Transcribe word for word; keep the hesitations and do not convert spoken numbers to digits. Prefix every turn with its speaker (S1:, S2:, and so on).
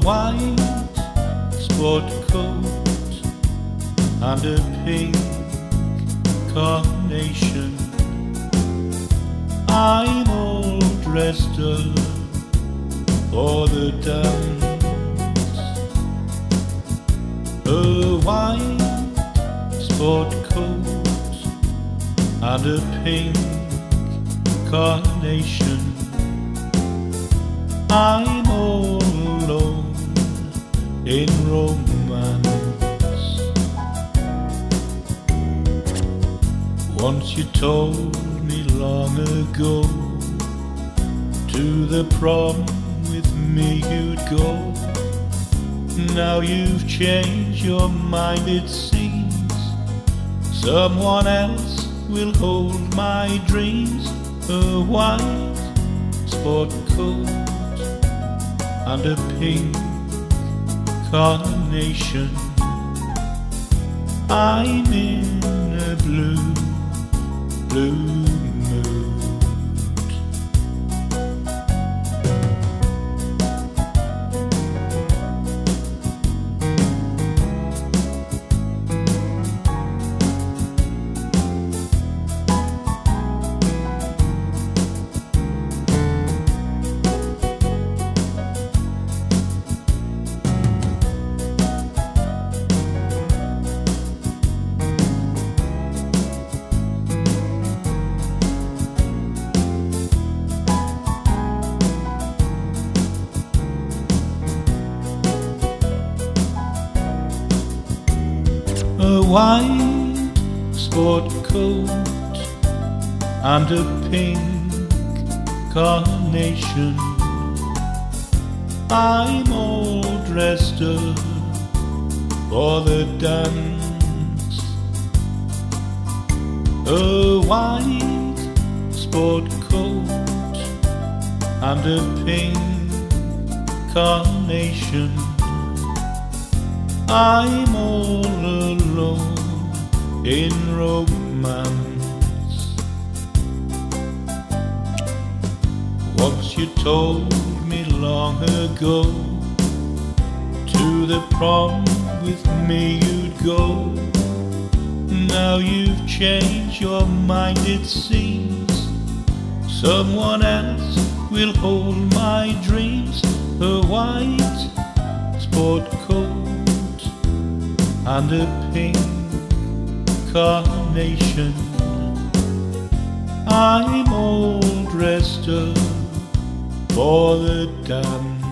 S1: white sport coat and a pink carnation. I'm all dressed up for the dance. A white sport coat and a pink carnation. I'm all alone in romance. Once you told me long ago, to the prom with me you'd go. Now you've changed your mind, it seems. Someone else will hold my dreams. A white sport coat and a pink carnation. I'm in a blue, blue mood. A white sport coat and a pink carnation. I'm all dressed up for the dance. A white sport coat and a pink carnation. I'm all alone in romance. Once you told me long ago, to the prom with me you'd go. Now you've changed your mind, it seems. Someone else will hold my dreams. A white sport coat and a pink carnation. I'm all dressed up for the dance.